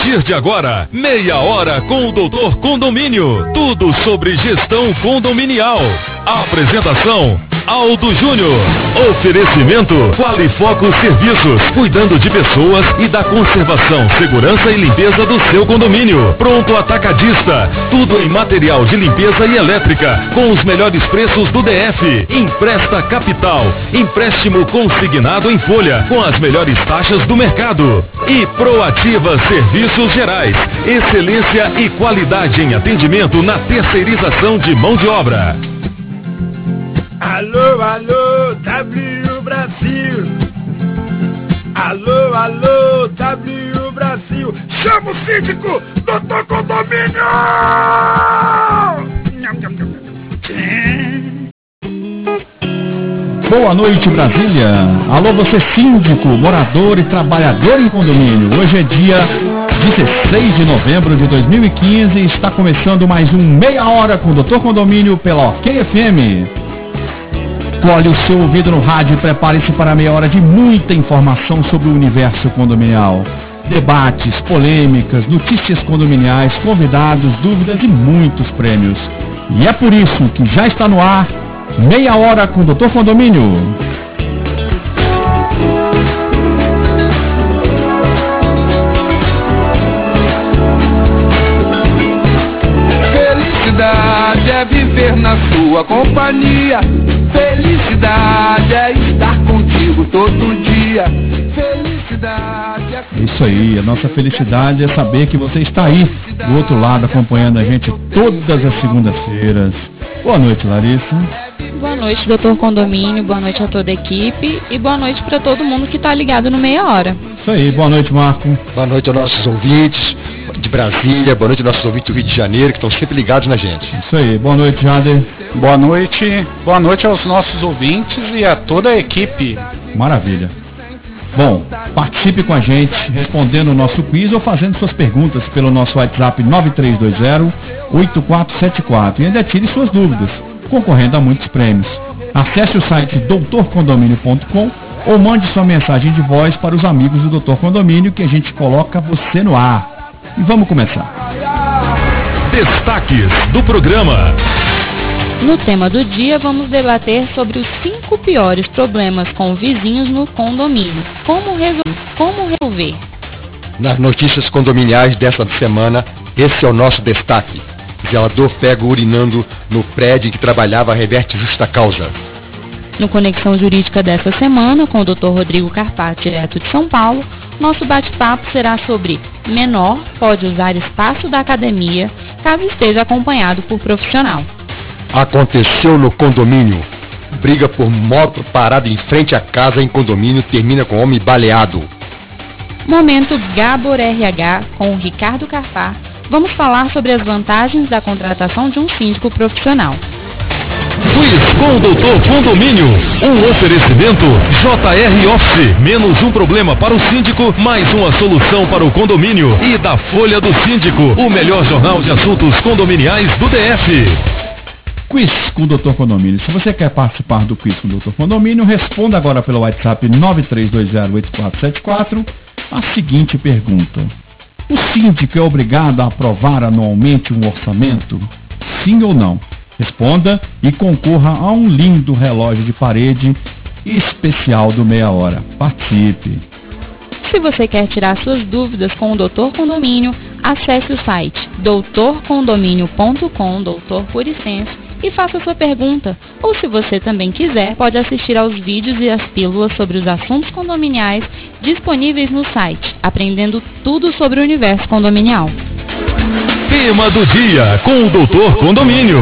partir de agora, meia hora com o Doutor Condomínio. Tudo sobre gestão condominial. Apresentação: Aldo Júnior. Oferecimento: Qualifoco Serviços, cuidando de pessoas e da conservação, segurança e limpeza do seu condomínio. Pronto Atacadista, tudo em material de limpeza e elétrica, com os melhores preços do DF. Empresta Capital, empréstimo consignado em folha, com as melhores taxas do mercado. E Proativa Serviços Gerais, excelência e qualidade em atendimento na terceirização de mão de obra. Alô, alô, W Brasil. Alô, alô, W Brasil. Chama o síndico, Doutor Condomínio! Boa noite, Brasília. Alô, você síndico, morador e trabalhador em condomínio. Hoje é dia 16 de novembro de 2015 e está começando mais um Meia Hora com o Doutor Condomínio pela OK FM. Colhe o seu ouvido no rádio e prepare-se para meia hora de muita informação sobre o universo condominial. Debates, polêmicas, notícias condominiais, convidados, dúvidas e muitos prêmios. E é por isso que já está no ar Meia Hora com o Doutor Condomínio. Felicidade é viver na sua companhia. Felicidade é estar contigo todo dia. Felicidade é... Isso aí, a nossa felicidade é saber que você está aí do outro lado acompanhando a gente todas as segundas-feiras. Boa noite, Larissa. Boa noite, Doutor Condomínio, boa noite a toda a equipe e boa noite para todo mundo que está ligado no Meia Hora. Isso aí, boa noite, Marco. Boa noite aos nossos ouvintes de Brasília, boa noite aos nossos ouvintes do Rio de Janeiro, que estão sempre ligados na gente. Isso aí, boa noite, Jader. Boa noite aos nossos ouvintes e a toda a equipe. Maravilha. Bom, participe com a gente respondendo o nosso quiz ou fazendo suas perguntas pelo nosso WhatsApp 9320-8474 e ainda tire suas dúvidas, concorrendo a muitos prêmios. Acesse o site doutorcondomínio.com ou mande sua mensagem de voz para os amigos do Doutor Condomínio que a gente coloca você no ar. E vamos começar. Destaques do programa. No tema do dia, vamos debater sobre os 5 piores problemas com vizinhos no condomínio. Como resolver? Nas notícias condominiais desta semana, esse é o nosso destaque. Zelador pego urinando no prédio em que trabalhava reverte justa causa. No Conexão Jurídica dessa semana, com o Dr. Rodrigo Carpati, direto de São Paulo, nosso bate-papo será sobre menor pode usar espaço da academia caso esteja acompanhado por profissional. Aconteceu no condomínio. Briga por moto parada em frente à casa em condomínio termina com homem baleado. Momento Gabor RH com o Ricardo Carpá. Vamos falar sobre as vantagens da contratação de um síndico profissional. Quiz com o Doutor Condomínio. Um oferecimento JR Office. Menos um problema para o síndico, mais uma solução para o condomínio. E da Folha do Síndico, o melhor jornal de assuntos condominiais do DF. Quiz com o Doutor Condomínio. Se você quer participar do Quiz com o Doutor Condomínio, responda agora pelo WhatsApp 9320-8474 a seguinte pergunta. O síndico é obrigado a aprovar anualmente um orçamento? Sim ou não? Responda e concorra a um lindo relógio de parede especial do Meia Hora. Participe! Se você quer tirar suas dúvidas com o Doutor Condomínio, acesse o site doutorcondomínio.com, doutor por extenso, e faça sua pergunta. Ou se você também quiser, pode assistir aos vídeos e às pílulas sobre os assuntos condominiais disponíveis no site, aprendendo tudo sobre o universo condominial. Tema do dia com o Doutor Condomínio.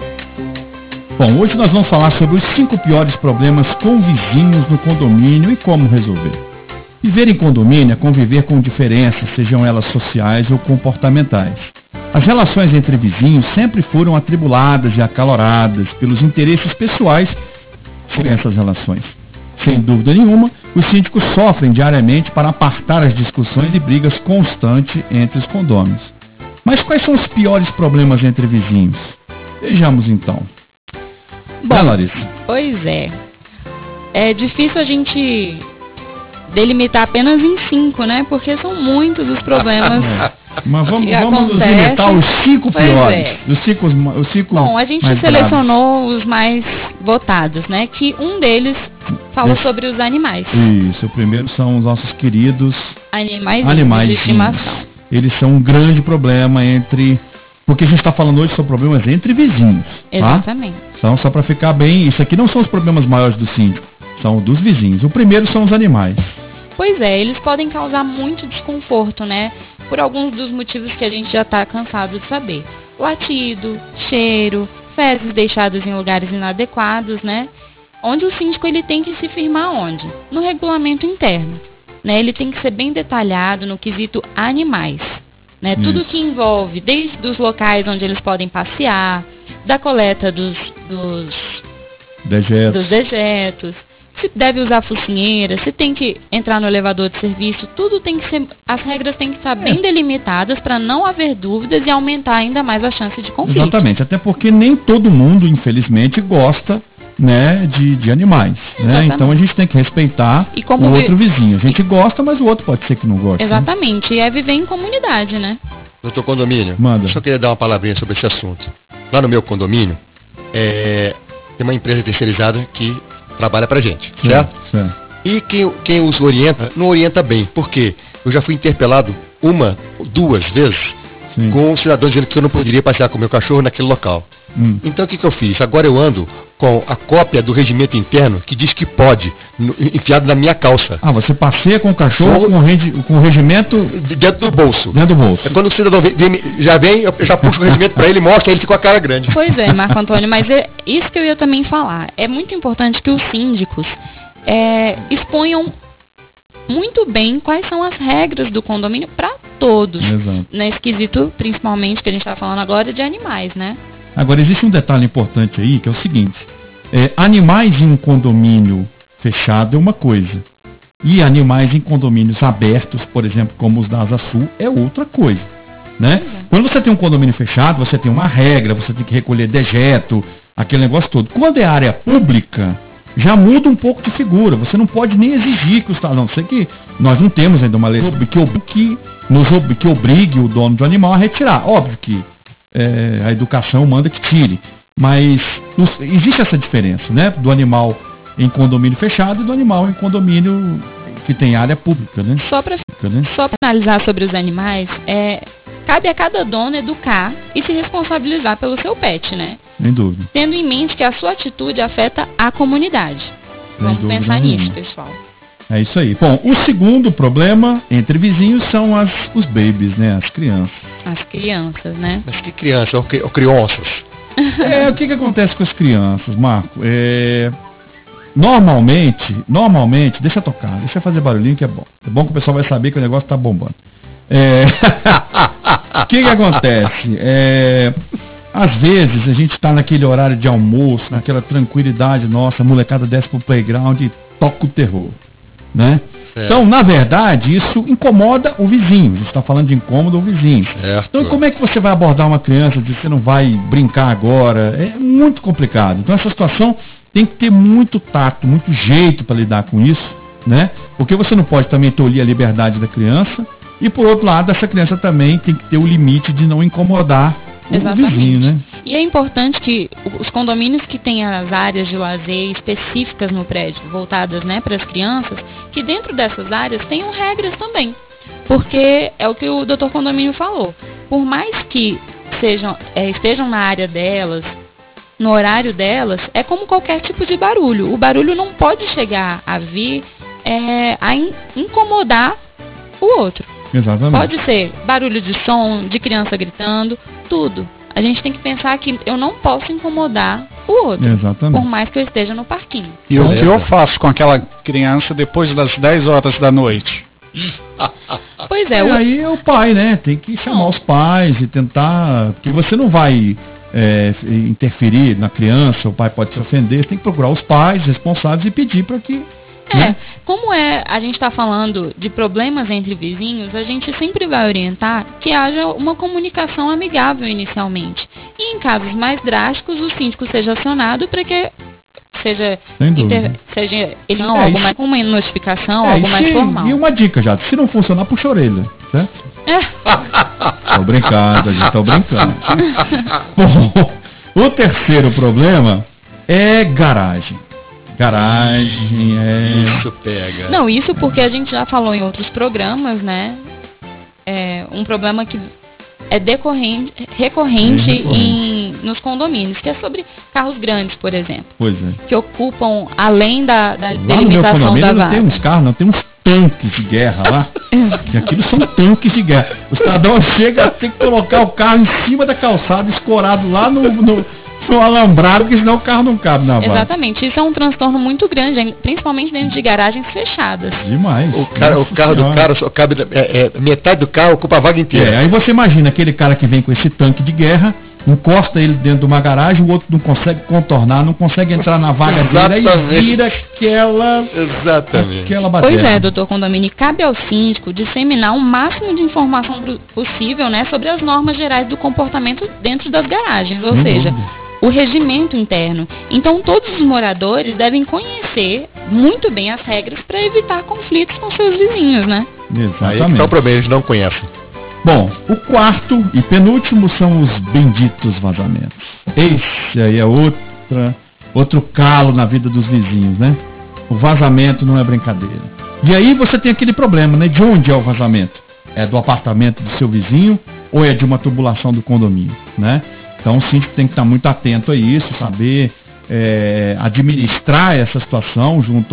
Bom, hoje nós vamos falar sobre os 5 piores problemas com vizinhos no condomínio e como resolver. Viver em condomínio é conviver com diferenças, sejam elas sociais ou comportamentais. As relações entre vizinhos sempre foram atribuladas e acaloradas pelos interesses pessoais sobre essas relações. Sem dúvida nenhuma, os síndicos sofrem diariamente para apartar as discussões e brigas constantes entre os condôminos. Mas quais são os piores problemas entre vizinhos? Vejamos então. Bom, Larissa? Pois é. É difícil a gente delimitar apenas em 5, né? Porque são muitos os problemas. Mas vamos nos acontece. limitar aos 5 Pois piores. é. Os cinco Bom, a gente mais selecionou os mais votados, né? Que um deles fala sobre os animais. graves. Isso, o primeiro são os nossos queridos Animais de estimação. Eles são um grande problema porque a gente está falando hoje sobre problemas entre vizinhos. Tá? Exatamente. Então, só para ficar bem, isso aqui não são os problemas maiores do síndico, são dos vizinhos. O primeiro são os animais. Pois é, eles podem causar muito desconforto, né? Por alguns dos motivos que a gente já está cansado de saber. Latido, cheiro, fezes deixadas em lugares inadequados, né? Onde o síndico ele tem que se firmar onde? No regulamento interno. Né? Ele tem que ser bem detalhado no quesito animais. Né? Tudo que envolve, desde os locais onde eles podem passear, da coleta dos dejetos, se deve usar focinheira, se tem que entrar no elevador de serviço, tudo tem que ser, as regras têm que estar bem delimitadas para não haver dúvidas e aumentar ainda mais a chance de conflito. Exatamente, até porque nem todo mundo, infelizmente, gosta, né, de animais. Né? Então a gente tem que respeitar o outro vizinho. A gente gosta, mas o outro pode ser que não goste. Exatamente, e é viver em comunidade, né? Doutor Condomínio, Manda. eu só queria dar uma palavrinha sobre esse assunto. Lá no meu condomínio, tem uma empresa terceirizada que trabalha pra gente, certo? Certo. E quem os orienta, não orienta bem. Por quê? Eu já fui interpelado 2 vezes com um cidadão dizendo que eu não poderia passear com o meu cachorro naquele local. Então o que eu fiz? Agora eu ando com a cópia do regimento interno que diz que pode, enfiado na minha calça. Ah, você passeia com o cachorro com o regimento dentro do bolso. Dentro do bolso. É quando o cidadão vem, eu já puxo o regimento para ele, mostra, aí ele fica com a cara grande. Pois é, Marco Antônio, mas é isso que eu ia também falar. É muito importante que os síndicos exponham muito bem quais são as regras do condomínio para todos. Exato. Nesse quesito, principalmente, que a gente está falando agora de animais, né? Agora, existe um detalhe importante aí, que é o seguinte. Animais em um condomínio fechado é uma coisa. E animais em condomínios abertos, por exemplo, como os da Asa Sul, é outra coisa. Né? Quando você tem um condomínio fechado, você tem uma regra, você tem que recolher dejeto, aquele negócio todo. Quando é área pública, já muda um pouco de figura. Você não pode nem exigir que o Estado... Não sei que nós não temos ainda uma lei que obrigue o dono do animal a retirar. Óbvio que a educação manda que tire. Mas existe essa diferença, né? Do animal em condomínio fechado e do animal em condomínio que tem área pública, né? Só para analisar sobre os animais, cabe a cada dono educar e se responsabilizar pelo seu pet, né? Sem dúvida. Tendo em mente que a sua atitude afeta a comunidade. Vamos pensar nisso, pessoal. É isso aí. Bom, o segundo problema entre vizinhos são os babies, né? As crianças. As crianças, né? Mas que criança, ou crianças? O que acontece com as crianças, Marco? Normalmente, deixa tocar, deixa fazer barulhinho que é bom. É bom que o pessoal vai saber que o negócio tá bombando. O que acontece? Às vezes a gente está naquele horário de almoço, naquela tranquilidade nossa, a molecada desce pro playground e toca o terror. Né? Então, na verdade, isso incomoda o vizinho. A gente está falando de incômodo ao vizinho. Certo. Então, como é que você vai abordar uma criança de você não vai brincar agora? É muito complicado. Então, essa situação tem que ter muito tato, muito jeito para lidar com isso, né? Porque você não pode também tolir a liberdade da criança. E, por outro lado, essa criança também tem que ter o limite de não incomodar o vizinho, né? E é importante que os condomínios que têm as áreas de lazer específicas no prédio, voltadas, né, para as crianças, que dentro dessas áreas tenham regras também. Porque é o que o doutor Condomínio falou. Por mais que estejam na área delas, no horário delas, é como qualquer tipo de barulho. O barulho não pode chegar a vir a incomodar o outro. Exatamente. Pode ser barulho de som, de criança gritando, tudo. A gente tem que pensar que eu não posso incomodar o outro. Exatamente. Por mais que eu esteja no parquinho. E o que eu faço com aquela criança depois das 10 horas da noite? Pois é. Aí é o pai, né? Tem que chamar os pais e tentar... Porque você não vai interferir na criança, o pai pode se ofender. Você tem que procurar os pais responsáveis e pedir para que... Né? Como a gente está falando de problemas entre vizinhos, a gente sempre vai orientar que haja uma comunicação amigável inicialmente. E em casos mais drásticos, o síndico seja acionado para que seja, Sem dúvida. seja ele não, alguma com uma notificação, algo mais formal. E uma dica já, se não funcionar, puxa a orelha, certo? Tô brincando, a gente tá brincando. Bom, o terceiro problema é garagem. Garagem Isso pega. Não, isso porque a gente já falou em outros programas, né? É um problema que é recorrente nos condomínios, que é sobre carros grandes, por exemplo. Pois é. Que ocupam, além da delimitação da vaga. Não tem uns carros, não, tem uns tanques de guerra lá. E aquilo são tanques de guerra. O cidadão chega, tem que colocar o carro em cima da calçada, escorado lá no alambrado, porque senão o carro não cabe na vaga. Exatamente, isso é um transtorno muito grande, principalmente dentro de garagens fechadas. Demais. O carro do cara só cabe, metade do carro ocupa a vaga inteira. Aí você imagina aquele cara que vem com esse tanque de guerra, encosta ele dentro de uma garagem, o outro não consegue contornar, não consegue entrar na vaga dele, aí vira aquela baderna. Pois é, doutor Condomínio, cabe ao síndico disseminar o máximo de informação possível, né, sobre as normas gerais do comportamento dentro das garagens, ou seja, o regimento interno. Então todos os moradores devem conhecer muito bem as regras para evitar conflitos com seus vizinhos, né? Exatamente. Aí que tá o problema, eles não conhecem. Bom, o quarto e penúltimo são os benditos vazamentos. Esse aí é outro calo na vida dos vizinhos, né? O vazamento não é brincadeira. E aí você tem aquele problema, né? De onde é o vazamento? É do apartamento do seu vizinho ou é de uma tubulação do condomínio, né? Então o síndico tem que estar muito atento a isso, saber administrar essa situação junto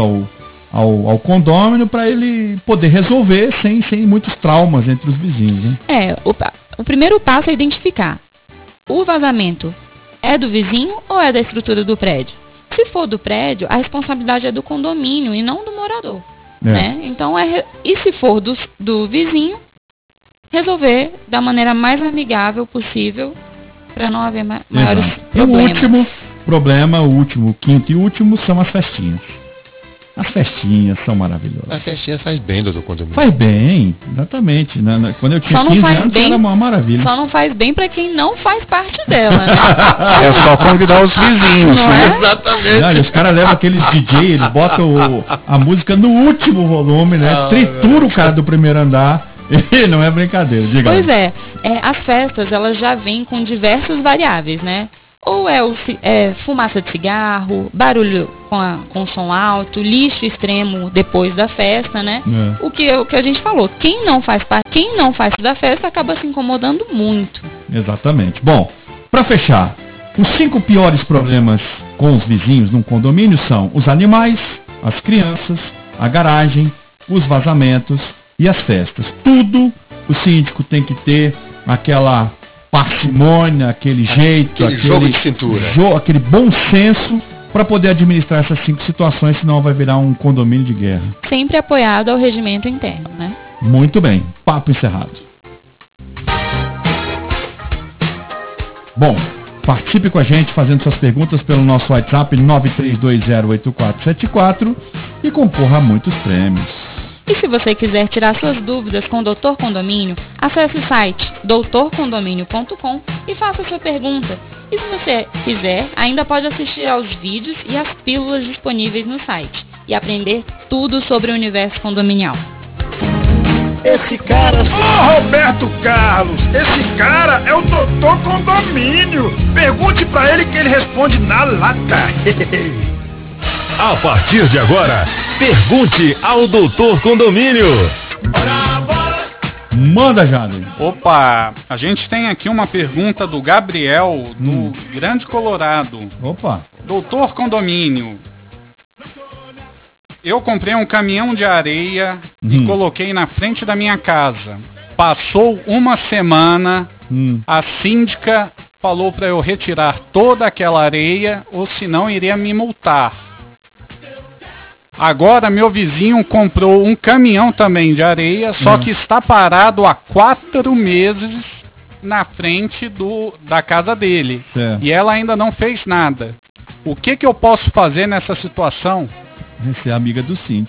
ao condômino para ele poder resolver sem muitos traumas entre os vizinhos, né? O primeiro passo é identificar. O vazamento é do vizinho ou é da estrutura do prédio? Se for do prédio, a responsabilidade é do condomínio e não do morador. Né? Então, e se for do vizinho, resolver da maneira mais amigável possível para não haver maiores problemas. E o último problema, o quinto e último, são as festinhas. As festinhas são maravilhosas. A festinha faz bem, doutor Condomínio. Faz bem, exatamente. Quando eu tinha 15 anos, era uma maravilha. Só não faz bem para quem não faz parte dela, né? É só convidar os vizinhos, né? Exatamente. Os caras levam aqueles DJ, eles botam a música no último volume, né? Tritura o cara do primeiro andar. E não é brincadeira, diga. Pois as festas, elas já vêm com diversas variáveis, né? Ou fumaça de cigarro, barulho com som alto, lixo extremo depois da festa, né? O que a gente falou, quem não faz parte da festa acaba se incomodando muito. Exatamente. Bom, para fechar, os 5 piores problemas com os vizinhos num condomínio são os animais, as crianças, a garagem, os vazamentos e as festas. Tudo o síndico tem que ter aquela parcimônia, aquele jeito, aquele jogo de cintura, aquele bom senso para poder administrar essas 5 situações, senão vai virar um condomínio de guerra. Sempre apoiado ao regimento interno, né? Muito bem, papo encerrado. Bom, participe com a gente fazendo suas perguntas pelo nosso WhatsApp 932208474 e concorra a muitos prêmios. E se você quiser tirar suas dúvidas com o Doutor Condomínio, acesse o site doutorcondomínio.com e faça sua pergunta. E se você quiser, ainda pode assistir aos vídeos e às pílulas disponíveis no site e aprender tudo sobre o universo condominial. Esse cara... Roberto Carlos, esse cara é o Doutor Condomínio. Pergunte pra ele que ele responde na lata. A partir de agora, pergunte ao Doutor Condomínio. Manda, Jader. Opa, a gente tem aqui uma pergunta do Gabriel, do Grande Colorado. Opa. Doutor Condomínio, eu comprei um caminhão de areia e coloquei na frente da minha casa. Passou uma semana, a síndica falou para eu retirar toda aquela areia, ou senão iria me multar. Agora meu vizinho comprou um caminhão também de areia, só que está parado há 4 meses na frente da casa dele. Certo. E ela ainda não fez nada. O que eu posso fazer nessa situação? Você é amiga do síndico.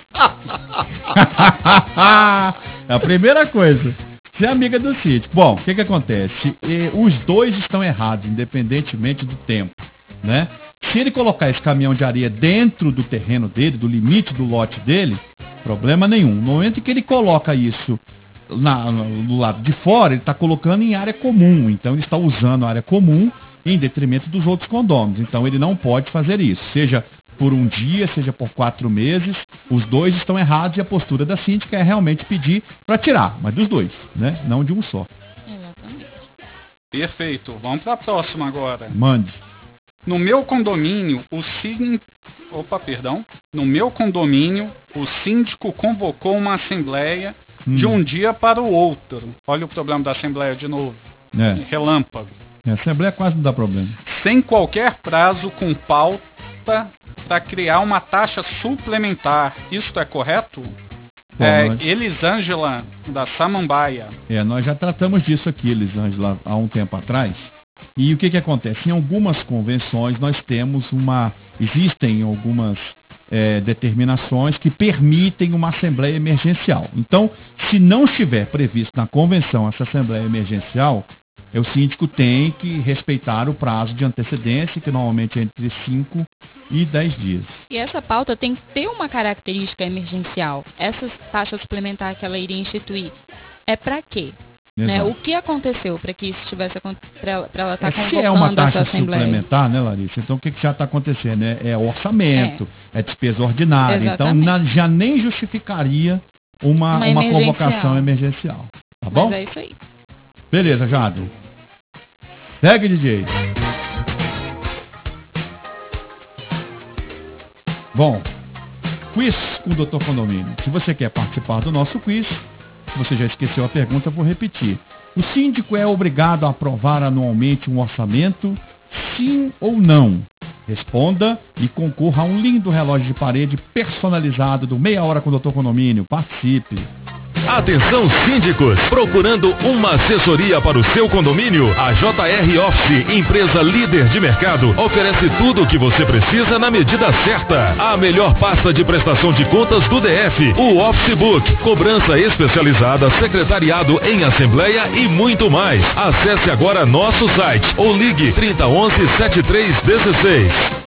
É a primeira coisa. Você é amiga do síndico. Bom, o que acontece? Os dois estão errados, independentemente do tempo, né? se ele colocar esse caminhão de areia dentro do terreno dele, do limite do lote dele, problema nenhum. No momento em que ele coloca isso do lado de fora, ele está colocando em área comum. Então ele está usando a área comum em detrimento dos outros condôminos. Então ele não pode fazer isso. Seja por um dia, seja por 4 meses, os dois estão errados e a postura da síndica é realmente pedir para tirar, mas dos dois, né? Não de um só. Exatamente. Perfeito. Vamos para a próxima agora. Mande. No meu condomínio, No meu condomínio, o síndico convocou uma assembleia de um dia para o outro. Olha o problema da assembleia de novo. Relâmpago. A assembleia quase não dá problema. Sem qualquer prazo, com pauta para criar uma taxa suplementar. Isso é correto? Elisângela, da Samambaia. Nós já tratamos disso aqui, Elisângela, há um tempo atrás. E o que acontece? Em algumas convenções nós temos existem algumas determinações que permitem uma assembleia emergencial. Então, se não estiver previsto na convenção essa assembleia emergencial, o síndico tem que respeitar o prazo de antecedência, que normalmente é entre 5 e 10 dias. E essa pauta tem que ter uma característica emergencial. Essa taxa suplementar que ela iria instituir é para quê? Né? O que aconteceu para que isso estivesse para ela estar convocando se é uma taxa essa assembleia suplementar, né, Larissa? Então o que já está acontecendo? É orçamento, é despesa ordinária. Exatamente. Então já nem justificaria uma convocação emergencial. Tá bom? Mas é isso aí. Beleza, Jado. Segue, DJ. Bom, quiz com o Dr. Condomínio. Se você quer participar do nosso quiz, se você já esqueceu a pergunta, eu vou repetir. O síndico é obrigado a aprovar anualmente um orçamento? Sim ou não? Responda e concorra a um lindo relógio de parede personalizado do Meia Hora com o Dr. Condomínio. Participe! Atenção síndicos, procurando uma assessoria para o seu condomínio? A JR Office, empresa líder de mercado, oferece tudo o que você precisa na medida certa. A melhor pasta de prestação de contas do DF, o Office Book, cobrança especializada, secretariado em assembleia e muito mais. Acesse agora nosso site ou ligue 3011 7316.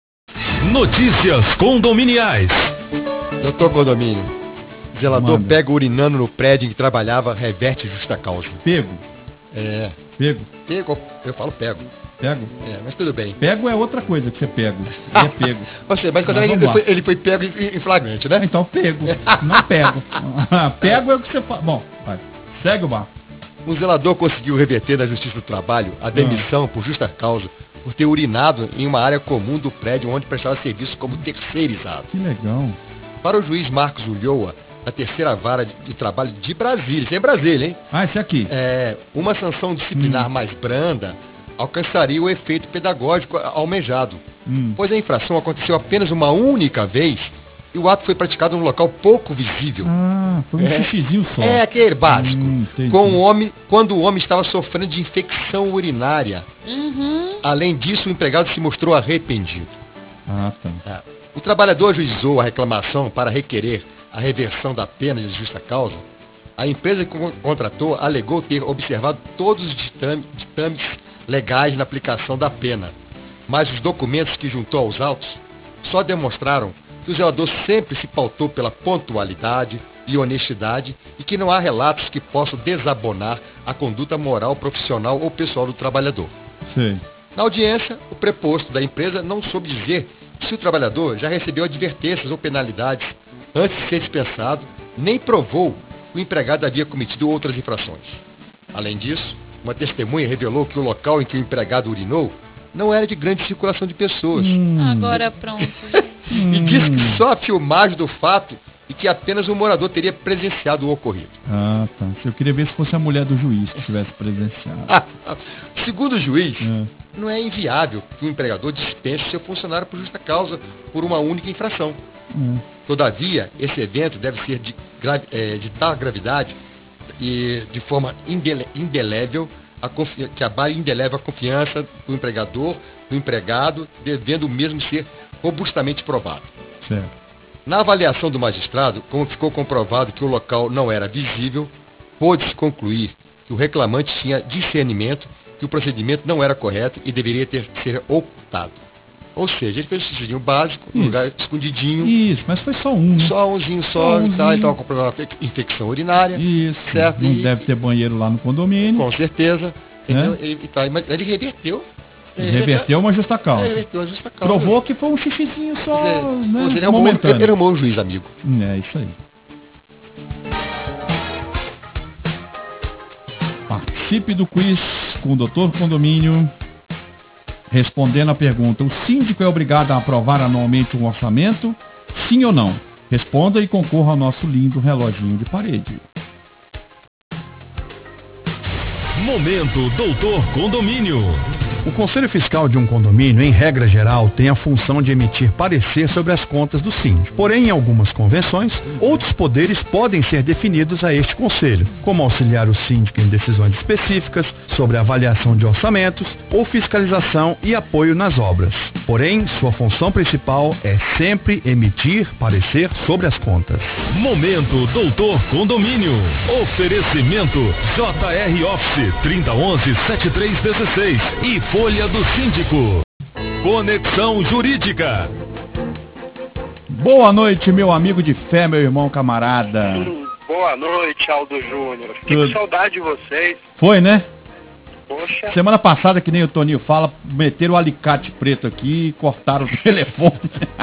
Notícias condominiais. Doutor Condomínio. Zelador pega urinando no prédio em que trabalhava, reverte justa causa. Pego? Pego? Pego, eu falo pego. Pego? Mas tudo bem. Pego é outra coisa que você pega. Pego. Mas ele foi pego em flagrante, né? Então pego, não pego. Pego é o que você fala. Bom, vai. Segue o barco. Um zelador conseguiu reverter na Justiça do Trabalho a demissão por justa causa por ter urinado em uma área comum do prédio onde prestava serviço como terceirizado. Que legal. Para o juiz Marcos Ulloa, da terceira vara de trabalho de Brasília. Isso é em Brasília, hein? Esse aqui. Uma sanção disciplinar mais branda alcançaria o efeito pedagógico almejado. Pois a infração aconteceu apenas uma única vez e o ato foi praticado num local pouco visível. Foi um xixizinho só. Aquele básico. Quando o homem estava sofrendo de infecção urinária. Além disso, o empregado se mostrou arrependido. Tá. O trabalhador ajuizou a reclamação para requerer a reversão da pena de justa causa. A empresa que contratou alegou ter observado todos os ditames legais na aplicação da pena, mas os documentos que juntou aos autos só demonstraram que o zelador sempre se pautou pela pontualidade e honestidade e que não há relatos que possam desabonar a conduta moral, profissional ou pessoal do trabalhador. Sim. Na audiência, o preposto da empresa não soube dizer se o trabalhador já recebeu advertências ou penalidades antes de ser dispensado, nem provou que o empregado havia cometido outras infrações. Além disso, uma testemunha revelou que o local em que o empregado urinou não era de grande circulação de pessoas. Agora pronto. E disse que só a filmagem do fato e que apenas um morador teria presenciado o ocorrido. Tá. Eu queria ver se fosse a mulher do juiz que tivesse presenciado. Segundo o juiz, não é inviável que o empregador dispense seu funcionário por justa causa por uma única infração. Todavia, esse evento deve ser de tal gravidade e de forma indelével, que abale indelével a confiança do empregador, do empregado, devendo o mesmo ser robustamente provado. Certo. Na avaliação do magistrado, como ficou comprovado que o local não era visível, pôde-se concluir que o reclamante tinha discernimento que o procedimento não era correto e deveria ser ocultado. Ou seja, ele fez o xixi básico, no lugar escondidinho. Isso, mas foi só um, né? Só umzinho só, e tal. Ele estava com problema de infecção urinária. Isso, certo? Não deve ter banheiro lá no condomínio. Com certeza. Entendeu? Mas ele reverteu. Reverteu uma justa causa. Reverteu uma justa causa. Provou que foi um xixizinho só, né? Ele é um bom juiz, amigo. É isso aí. Participe do quiz com o Doutor Condomínio. Respondendo a pergunta, o síndico é obrigado a aprovar anualmente um orçamento? Sim ou não? Responda e concorra ao nosso lindo reloginho de parede. Momento Doutor Condomínio. O Conselho Fiscal de um condomínio, em regra geral, tem a função de emitir parecer sobre as contas do síndico. Porém, em algumas convenções, outros poderes podem ser definidos a este conselho, como auxiliar o síndico em decisões específicas sobre avaliação de orçamentos ou fiscalização e apoio nas obras. Porém, sua função principal é sempre emitir parecer sobre as contas. Momento Doutor Condomínio. Oferecimento JR Office 3011-7316 e Folha do Síndico. Conexão Jurídica. Boa noite, meu amigo de fé, meu irmão camarada. Boa noite, Aldo Júnior. Fiquei com saudade de vocês. Foi, né? Poxa. Semana passada, que nem o Toninho fala, meteram o alicate preto aqui e cortaram o telefone.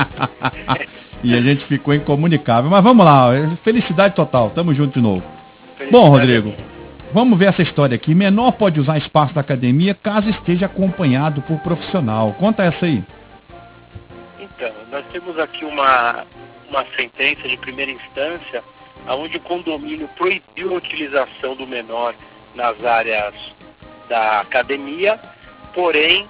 E a gente ficou incomunicável. Mas vamos lá, felicidade total. Tamo junto de novo. Bom, Rodrigo, vamos ver essa história aqui. Menor pode usar espaço da academia caso esteja acompanhado por profissional. Conta essa aí. Então, nós temos aqui uma sentença de primeira instância, onde o condomínio proibiu a utilização do menor nas áreas da academia, porém,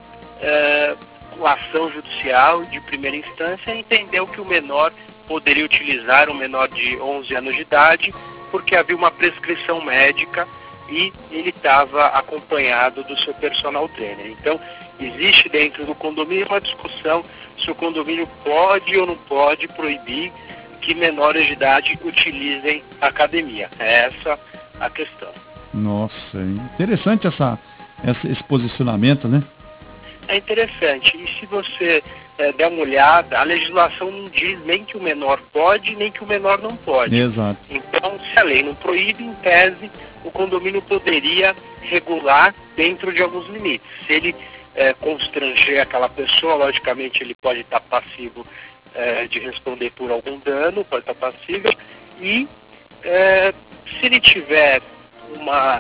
com a ação judicial de primeira instância, entendeu que o menor poderia utilizar, um menor de 11 anos de idade, porque havia uma prescrição médica e ele estava acompanhado do seu personal trainer. Então, existe dentro do condomínio uma discussão se o condomínio pode ou não pode proibir que menores de idade utilizem a academia. É essa a questão. Nossa, interessante esse posicionamento, né? É interessante. E se você der uma olhada, a legislação não diz nem que o menor pode, nem que o menor não pode. Exato. Então, se a lei não proíbe, em tese, o condomínio poderia regular dentro de alguns limites. Se ele constranger aquela pessoa, logicamente ele pode estar passivo de responder por algum dano, pode estar passível, e se ele tiver uma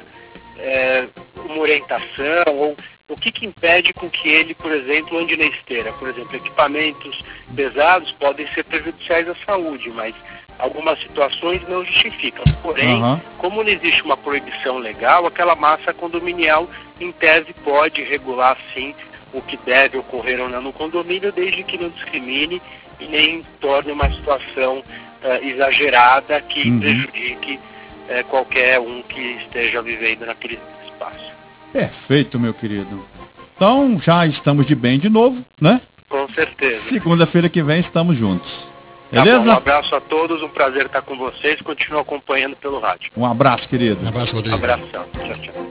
orientação, ou o que impede com que ele, por exemplo, ande na esteira? Por exemplo, equipamentos pesados podem ser prejudiciais à saúde, mas algumas situações não justificam. Porém, como não existe uma proibição legal, aquela massa condominial, em tese, pode regular, sim, o que deve ocorrer ou não no condomínio, desde que não discrimine e nem torne uma situação exagerada que prejudique qualquer um que esteja vivendo naquele espaço. Perfeito, meu querido. Então, já estamos de bem de novo, né? Com certeza. Segunda-feira que vem estamos juntos. Beleza? Tá bom, um abraço a todos, um prazer estar com vocês. Continuo acompanhando pelo rádio. Um abraço, querido. Um abraço, Rodrigo. Um abração. Tchau, tchau.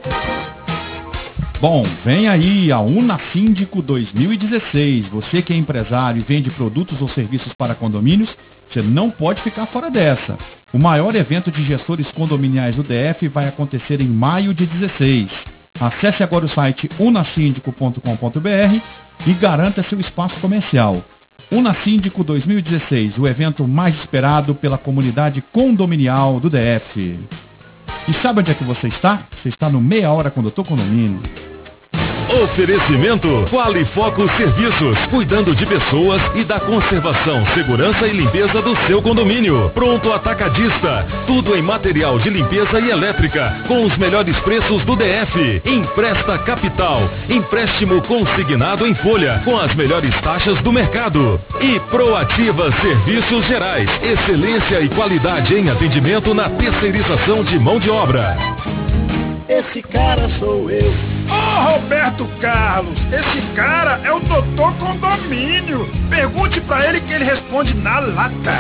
Bom, vem aí a Unasíndico 2016. Você que é empresário e vende produtos ou serviços para condomínios, você não pode ficar fora dessa. O maior evento de gestores condominiais do DF vai acontecer em maio de 16. Acesse agora o site unasíndico.com.br e garanta seu espaço comercial. Unasíndico 2016, o evento mais esperado pela comunidade condominial do DF. E sabe onde é que você está? Você está no Meia Hora com o Doutor Condomínio. Oferecimento Qualifoco Serviços, cuidando de pessoas e da conservação, segurança e limpeza do seu condomínio. Pronto Atacadista, tudo em material de limpeza e elétrica, com os melhores preços do DF. Empresta Capital, empréstimo consignado em folha, com as melhores taxas do mercado. E Proativa Serviços Gerais, excelência e qualidade em atendimento na terceirização de mão de obra. Esse cara sou eu. Roberto Carlos, esse cara é o Doutor Condomínio. Pergunte pra ele que ele responde na lata.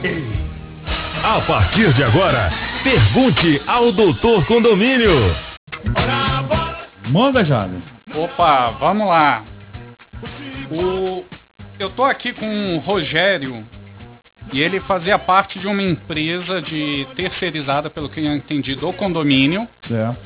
A partir de agora, pergunte ao Doutor Condomínio. Manda, Jada. Opa, vamos lá. Eu tô aqui com o Rogério e ele fazia parte de uma empresa terceirizada, pelo que eu entendi, do condomínio. Certo.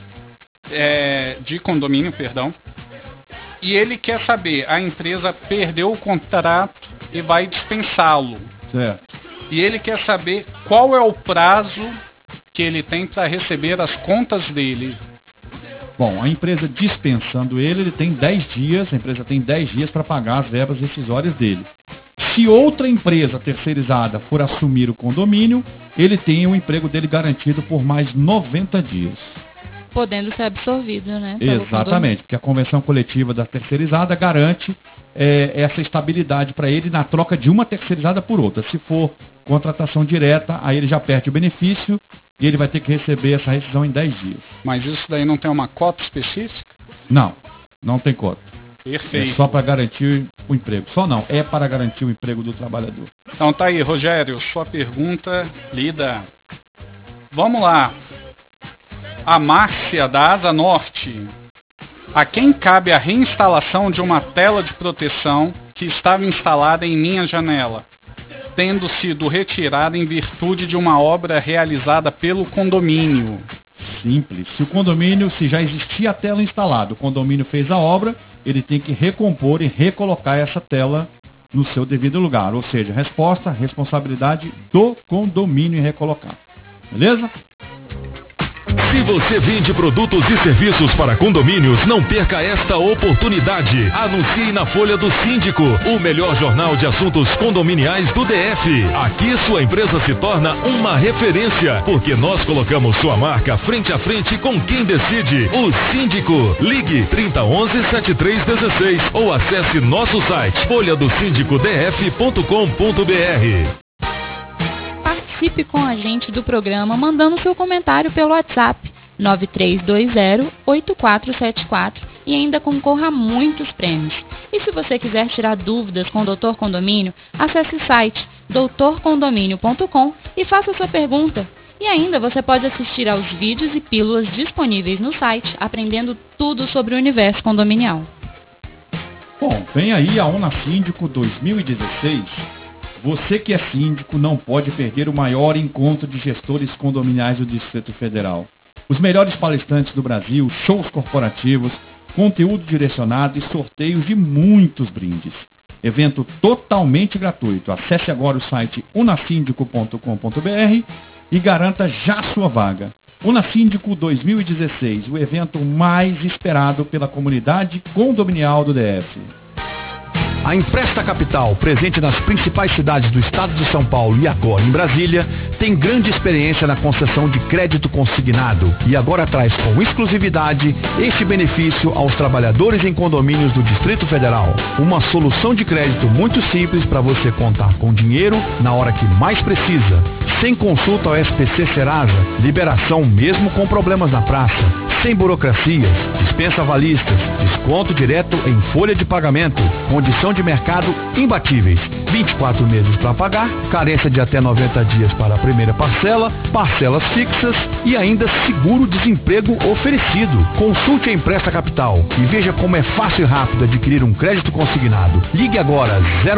De condomínio, perdão. E ele quer saber, a empresa perdeu o contrato e vai dispensá-lo. Certo. E ele quer saber qual é o prazo que ele tem para receber as contas dele. Bom, a empresa dispensando ele tem 10 dias, a empresa tem 10 dias para pagar as verbas rescisórias dele. Se outra empresa terceirizada for assumir o condomínio, ele tem o emprego dele garantido por mais 90 dias. Podendo ser absorvido, né? Exatamente, porque a convenção coletiva da terceirizada garante essa estabilidade para ele na troca de uma terceirizada por outra. Se for contratação direta, aí ele já perde o benefício e ele vai ter que receber essa rescisão em 10 dias. Mas isso daí não tem uma cota específica? Não tem cota. Perfeito. É só para garantir o emprego. Só não, é para garantir o emprego do trabalhador. Então tá aí, Rogério, sua pergunta lida. Vamos lá. A Márcia da Asa Norte. A quem cabe a reinstalação de uma tela de proteção que estava instalada em minha janela, tendo sido retirada em virtude de uma obra realizada pelo condomínio? Simples. Se já existia a tela instalada, o condomínio fez a obra, ele tem que recompor e recolocar essa tela no seu devido lugar. Ou seja, responsabilidade do condomínio em recolocar. Beleza? Se você vende produtos e serviços para condomínios, não perca esta oportunidade. Anuncie na Folha do Síndico, o melhor jornal de assuntos condominiais do DF. Aqui sua empresa se torna uma referência, porque nós colocamos sua marca frente a frente com quem decide, o Síndico. Ligue 3011-7316 ou acesse nosso site folhadosiндicodf.com.br. Participe com a gente do programa mandando seu comentário pelo WhatsApp 9320-8474 e ainda concorra a muitos prêmios. E se você quiser tirar dúvidas com o Doutor Condomínio, acesse o site doutorcondomínio.com e faça sua pergunta. E ainda você pode assistir aos vídeos e pílulas disponíveis no site, aprendendo tudo sobre o universo condominial. Bom, vem aí a Unasíndico 2016. Você que é síndico não pode perder o maior encontro de gestores condominiais do Distrito Federal. Os melhores palestrantes do Brasil, shows corporativos, conteúdo direcionado e sorteios de muitos brindes. Evento totalmente gratuito. Acesse agora o site unasíndico.com.br e garanta já sua vaga. Unasíndico 2016, o evento mais esperado pela comunidade condominial do DF. A Empresta Capital, presente nas principais cidades do estado de São Paulo e agora em Brasília, tem grande experiência na concessão de crédito consignado e agora traz com exclusividade este benefício aos trabalhadores em condomínios do Distrito Federal. Uma solução de crédito muito simples para você contar com dinheiro na hora que mais precisa. Sem consulta ao SPC Serasa, liberação mesmo com problemas na praça, sem burocracias, dispensa avalistas, desconto direto em folha de pagamento, condição de mercado imbatíveis, 24 meses para pagar, carência de até 90 dias para a primeira parcela, parcelas fixas e ainda seguro-desemprego oferecido. Consulte a Empresta Capital e veja como é fácil e rápido adquirir um crédito consignado. Ligue agora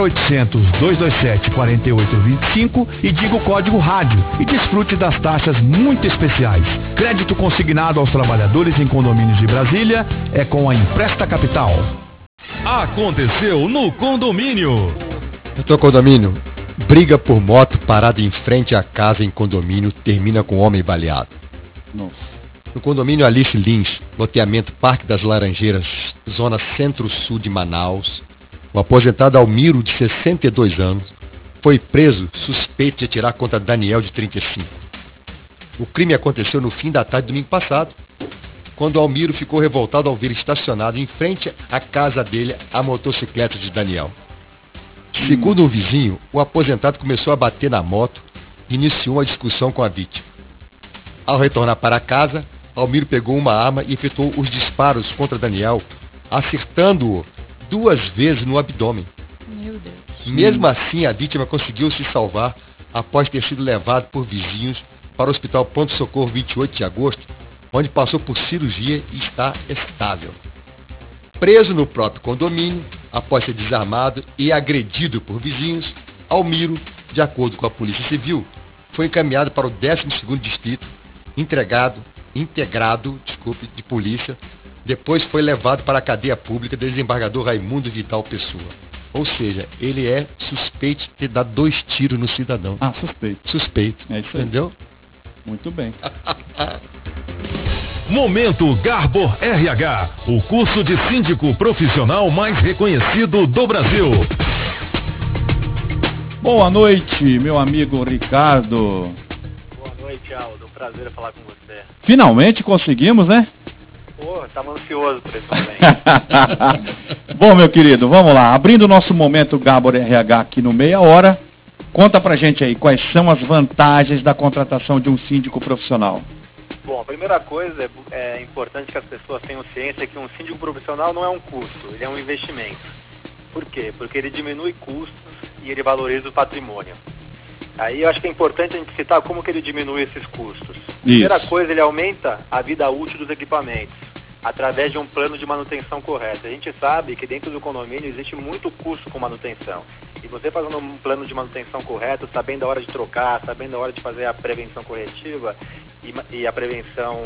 0800-227-4825 e diga o código rádio e desfrute das taxas muito especiais. Crédito consignado aos trabalhadores em condomínios de Brasília é com a Empresta Capital. Aconteceu no condomínio. Doutor Condomínio, briga por moto parada em frente à casa em condomínio termina com homem baleado. Nossa. No condomínio Alice Lins, loteamento Parque das Laranjeiras, zona centro-sul de Manaus, o aposentado Almiro, de 62 anos, foi preso suspeito de atirar contra Daniel, de 35. O crime aconteceu no fim da tarde do domingo passado, quando Almiro ficou revoltado ao ver estacionado em frente à casa dele a motocicleta de Daniel. Segundo um vizinho, o aposentado começou a bater na moto e iniciou uma discussão com a vítima. Ao retornar para casa, Almiro pegou uma arma e efetuou os disparos contra Daniel, acertando-o 2 vezes no abdômen. Meu Deus. Mesmo assim, a vítima conseguiu se salvar após ter sido levado por vizinhos para o Hospital Pronto Socorro 28 de agosto, onde passou por cirurgia e está estável. Preso no próprio condomínio, após ser desarmado e agredido por vizinhos, Almiro, de acordo com a Polícia Civil, foi encaminhado para o 12º Distrito, integrado de polícia. Depois foi levado para a cadeia pública desembargador Raimundo Vidal Pessoa. Ou seja, ele é suspeito de ter dado 2 tiros no cidadão. Ah, suspeito. Suspeito. É isso aí. Entendeu? Muito bem. Momento Garbor RH, o curso de síndico profissional mais reconhecido do Brasil. Boa noite, meu amigo Ricardo. Boa noite, Aldo. Prazer falar com você. Finalmente conseguimos, né? Pô, tava ansioso por esse momento. Bom, meu querido, vamos lá. Abrindo o nosso Momento Garbor RH aqui no Meia Hora, conta pra gente aí quais são as vantagens da contratação de um síndico profissional. Bom, a primeira coisa é importante que as pessoas tenham ciência que um síndico profissional não é um custo, ele é um investimento. Por quê? Porque ele diminui custos e ele valoriza o patrimônio. Aí eu acho que é importante a gente citar como que ele diminui esses custos. Primeira coisa, ele aumenta a vida útil dos equipamentos através de um plano de manutenção correto. A gente sabe que dentro do condomínio existe muito custo com manutenção. E você fazendo um plano de manutenção correto, sabendo a hora de trocar, sabendo a hora de fazer a prevenção corretiva e a prevenção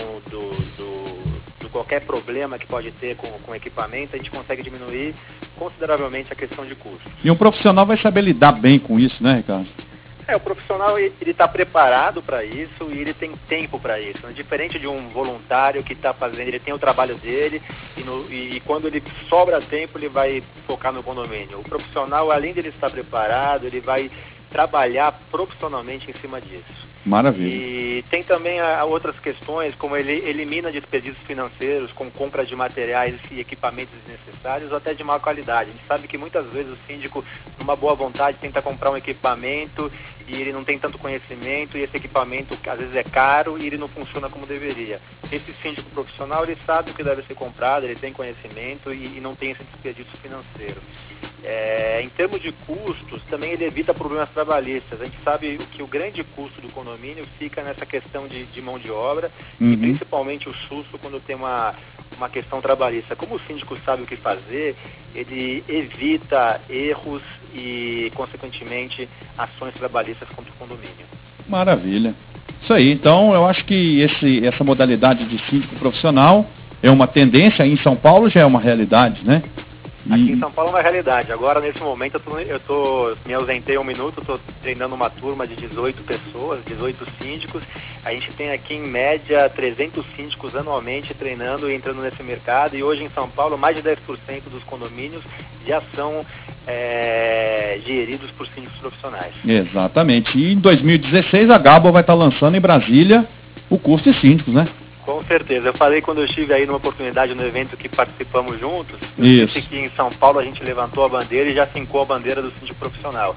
do qualquer problema que pode ter com o equipamento, a gente consegue diminuir consideravelmente a questão de custo. E um profissional vai saber lidar bem com isso, né, Ricardo? O profissional ele está preparado para isso e ele tem tempo para isso. Diferente de um voluntário que está fazendo, ele tem o trabalho dele e quando ele sobra tempo ele vai focar no condomínio. O profissional, além de ele estar preparado, ele vai trabalhar profissionalmente em cima disso. Maravilha. E tem também outras questões, como ele elimina desperdícios financeiros com compra de materiais e equipamentos desnecessários ou até de má qualidade. A gente sabe que muitas vezes o síndico, numa boa vontade, tenta comprar um equipamento e ele não tem tanto conhecimento e esse equipamento às vezes é caro e ele não funciona como deveria. Esse síndico profissional, ele sabe o que deve ser comprado, ele tem conhecimento e não tem esse desperdício financeiro. Em termos de custos, também ele evita problemas trabalhistas. A gente sabe que o grande custo do condomínio fica nessa questão de mão de obra e principalmente o susto quando tem uma questão trabalhista. Como o síndico sabe o que fazer, ele evita erros e, consequentemente, ações trabalhistas contra o condomínio. Maravilha. Isso aí. Então, eu acho que essa modalidade de síndico profissional é uma tendência. Aí em São Paulo já é uma realidade, né? Aqui em São Paulo é uma realidade. Agora, nesse momento, me ausentei um minuto, estou treinando uma turma de 18 pessoas, 18 síndicos. A gente tem aqui, em média, 300 síndicos anualmente treinando e entrando nesse mercado. E hoje, em São Paulo, mais de 10% dos condomínios já são geridos por síndicos profissionais. Exatamente. E em 2016, a Garbor vai estar lançando em Brasília o curso de síndicos, né? Com certeza. Eu falei quando eu estive aí numa oportunidade no evento que participamos juntos, eu disse que em São Paulo a gente levantou a bandeira e já fincou a bandeira do síndico profissional.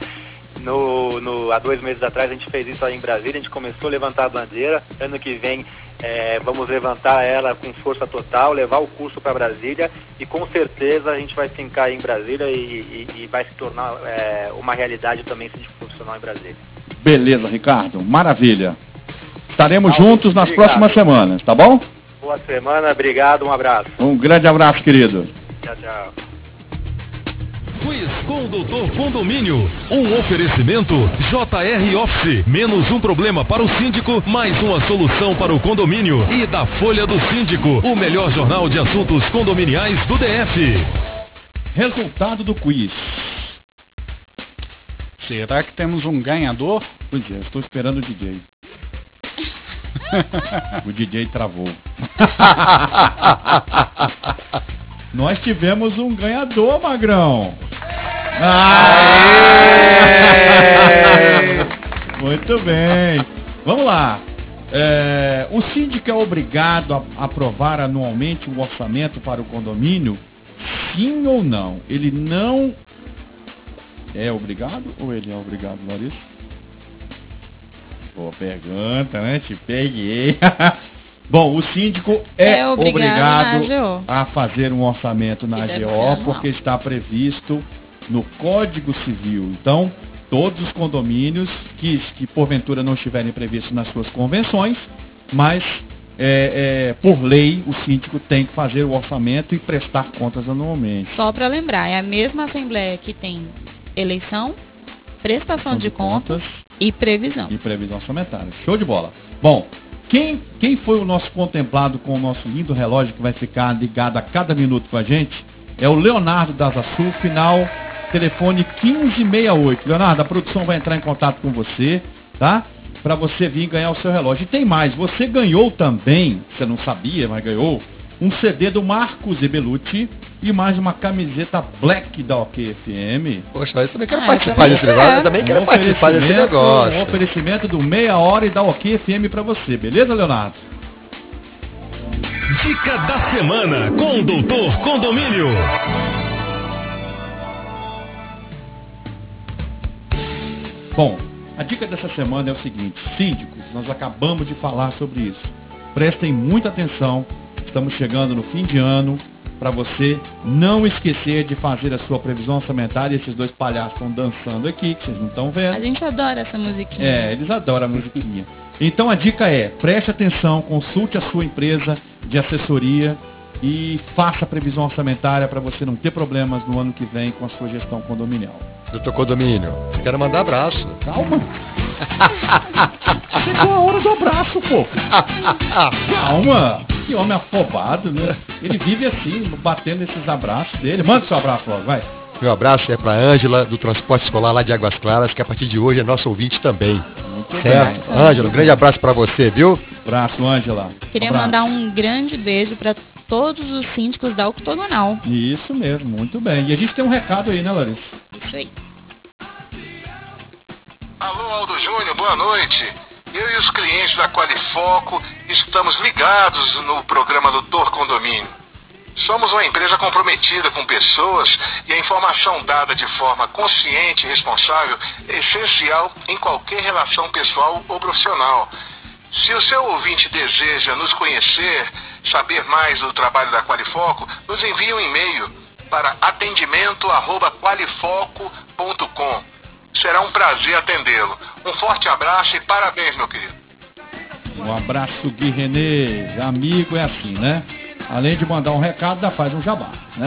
Há 2 meses atrás a gente fez isso aí em Brasília, a gente começou a levantar a bandeira. Ano que vem vamos levantar ela com força total, levar o curso para Brasília e com certeza a gente vai fincar aí em Brasília e vai se tornar uma realidade também síndico profissional em Brasília. Beleza, Ricardo. Maravilha. Estaremos juntos nas próximas semanas, tá bom? Boa semana, obrigado, um abraço. Um grande abraço, querido. Tchau, tchau. Quiz com o Doutor Condomínio. Um oferecimento JR Office. Menos um problema para o síndico, mais uma solução para o condomínio. E da Folha do Síndico, o melhor jornal de assuntos condominiais do DF. Resultado do quiz. Será que temos um ganhador? Pois é, estou esperando o DJ. O DJ travou. Nós tivemos um ganhador, Magrão. Muito bem. Vamos lá. O síndico é obrigado a aprovar anualmente um orçamento para o condomínio? Sim ou não? Ele não é obrigado ou ele é obrigado, Larissa? Boa pergunta, né? Te peguei. Bom, o síndico é obrigado a fazer um orçamento na AGO, porque está previsto no Código Civil. Então, todos os condomínios que porventura não estiverem previstos nas suas convenções, mas por lei, o síndico tem que fazer o orçamento e prestar contas anualmente. Só para lembrar, é a mesma Assembleia que tem eleição, prestação de contas e previsão. E previsão orçamentária. Show de bola. Bom, quem foi o nosso contemplado com o nosso lindo relógio que vai ficar ligado a cada minuto com a gente? É o Leonardo da Asa Sul, final telefone 1568. Leonardo, a produção vai entrar em contato com você, tá? Para você vir ganhar o seu relógio. E tem mais, você ganhou também, você não sabia, mas ganhou, um CD do Marcos Belucci e mais uma camiseta black da OK FM. Poxa, eu também quero participar desse negócio. Eu também quero participar desse negócio. Um oferecimento do Meia Hora e da OK FM para você, beleza, Leonardo? Dica da semana com o Doutor Condomínio. Bom, a dica dessa semana é o seguinte, síndicos, nós acabamos de falar sobre isso. Prestem muita atenção, estamos chegando no fim de ano, para você não esquecer de fazer a sua previsão orçamentária. Esses dois palhaços estão dançando aqui, que vocês não estão vendo. A gente adora essa musiquinha. Eles adoram a musiquinha. Então a dica é, preste atenção, consulte a sua empresa de assessoria e faça a previsão orçamentária para você não ter problemas no ano que vem com a sua gestão condominial. Doutor Condomínio, quero mandar abraço. Calma. Chegou a hora do abraço, pô. Calma. Que homem afobado, né? Ele vive assim, batendo esses abraços dele. Manda seu abraço logo, vai. Meu abraço é para a Ângela, do Transporte Escolar lá de Águas Claras, que a partir de hoje é nosso ouvinte também. Muito certo? Ângela, um grande abraço para você, viu? Abraço, Ângela. Queria mandar um grande beijo para todos os síndicos da Octogonal. Isso mesmo, muito bem. E a gente tem um recado aí, né, Larissa? Isso aí. Alô, Aldo Júnior, boa noite. Eu e os clientes da Qualifoco estamos ligados no programa Doutor Condomínio. Somos uma empresa comprometida com pessoas e a informação dada de forma consciente e responsável é essencial em qualquer relação pessoal ou profissional. Se o seu ouvinte deseja nos conhecer, saber mais do trabalho da Qualifoco, nos envie um e-mail para atendimento@qualifoco.com. Será um prazer atendê-lo. Um forte abraço e parabéns, meu querido. Um abraço, Gui Renê. Amigo é assim, né? Além de mandar um recado, ainda faz um jabá, né?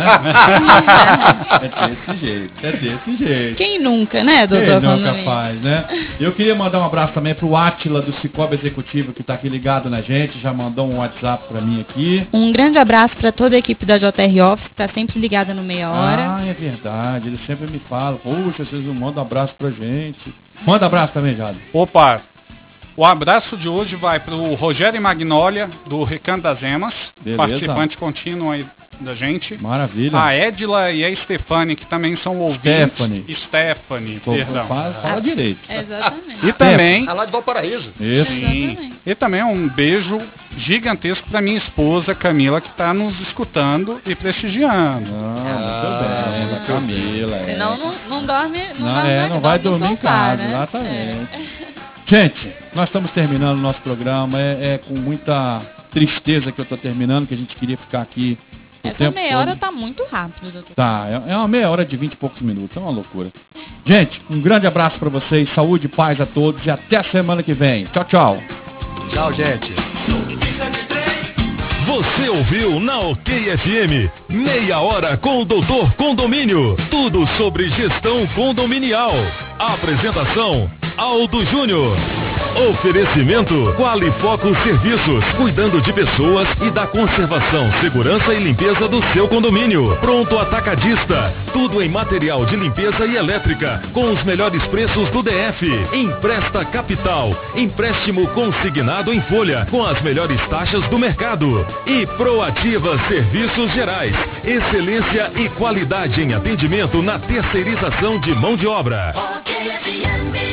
É desse jeito. Quem nunca, né, doutor? Quem nunca faz, né? Eu queria mandar um abraço também pro Átila do Cicobi Executivo, que tá aqui ligado na gente, já mandou um WhatsApp pra mim aqui. Um grande abraço para toda a equipe da JR Office, que tá sempre ligada no Meia Hora. Ah, é verdade, eles sempre me falam, poxa, vocês não mandam abraço pra gente. Manda abraço também, Jado. Opa! O abraço de hoje vai para o Rogério Magnólia, do Recanto das Emas, beleza, participante contínuo aí da gente. Maravilha. A Edila e a Stefani, que também são ouvintes. Stephanie, perdão. Fala direito. Exatamente. E também... lá de Valparaíso. Isso. Sim. E também um beijo gigantesco para minha esposa, Camila, que está nos escutando e prestigiando. Muito bem, Camila. Senão não dorme, não vai dormir em casa, né? Exatamente. Gente, nós estamos terminando o nosso programa, é com muita tristeza que eu estou terminando, que a gente queria ficar aqui o Essa tempo meia hora todo. tá muito rápido, doutor. Tá, é uma meia hora de 20 e poucos minutos, é uma loucura. Gente, um grande abraço para vocês, saúde e paz a todos e até a semana que vem. Tchau, tchau. Tchau, gente. Você ouviu na OK FM, Meia Hora com o Doutor Condomínio. Tudo sobre gestão condominial. Apresentação, Aldo Júnior. Oferecimento Qualifoco Serviços, cuidando de pessoas e da conservação, segurança e limpeza do seu condomínio. Pronto Atacadista, tudo em material de limpeza e elétrica, com os melhores preços do DF. Empresta Capital, empréstimo consignado em folha, com as melhores taxas do mercado. E Proativa Serviços Gerais, excelência e qualidade em atendimento na terceirização de mão de obra. OK FM.